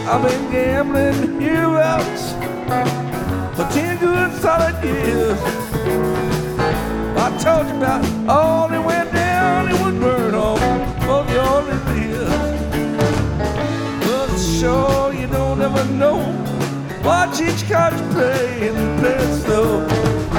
I've been gambling hereabouts for 10 good solid years. I told you about all that went down, it was burned off for the only beers. But sure, you don't ever know. Watch each card you play and play it slow.